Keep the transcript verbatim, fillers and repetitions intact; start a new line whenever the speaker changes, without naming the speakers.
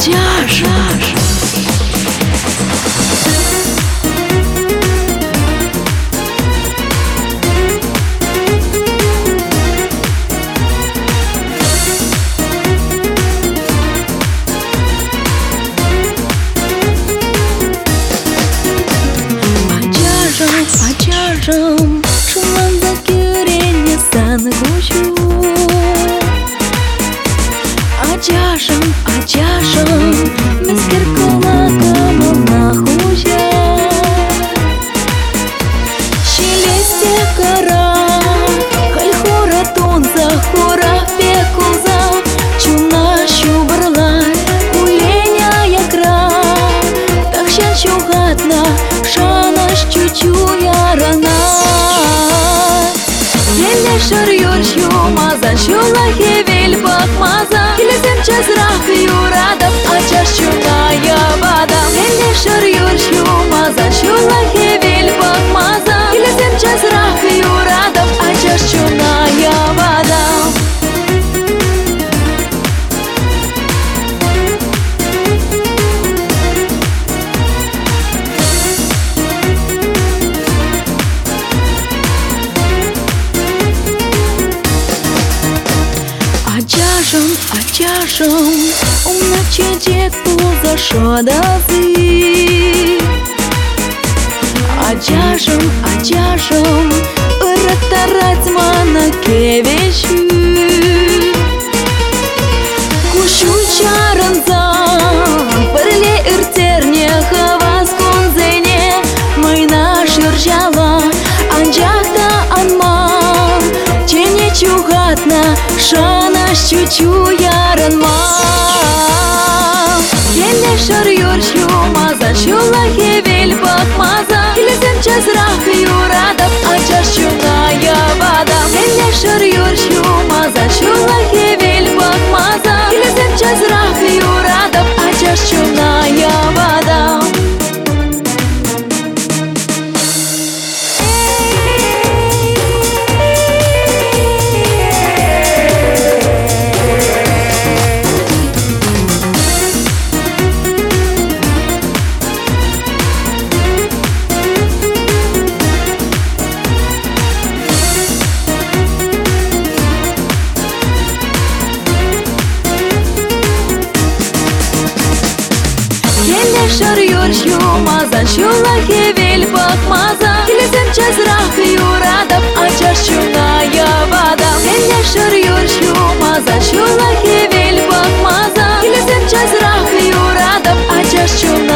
Одяжа. Одяжам, шуманда кюрене саны гучу. Одяжам, одяжам, мискер кулаком нахуя. Шелесте кора, хальхора тонза, хора пекуза, чуна шубрла, уленя якра, так ща чугатна, шана чучуя рана. Еле шарьёр шумаза, шулахе вельбах маза, килесем чазрах юрадов, ачаш чуная вода. Еле шарьёр шумаза, шулахе вельбах маза, килесем чазрах юрадов, ачаш чуная вода. Одяжам, одяжам, умна чечек пуза шодазы. Одяжам, одяжам, ыраттарать мана кевещу. Кушу чаранзам, пырле иртерне хавас конзене, майна шыржала, анжакта анман, чене чугатна, шана чучуя ранма. Еле шарьёр шумаза, шулахе вельбах маза, килесем чазрах юрадов, ачаш чуная вода. Еле шарьёр шумаза, шулахе вельбах маза, килесем чазрах юрадов, ачаш чуная вода. Еле шарьёр шумаза, шулахе вельбах маза, килесем чазрах юрадов, ачаш чуная вода. Еле шарьёр шумаза, шулахе вельбах маза, килесем чазрах юрадов, ачаш чуная.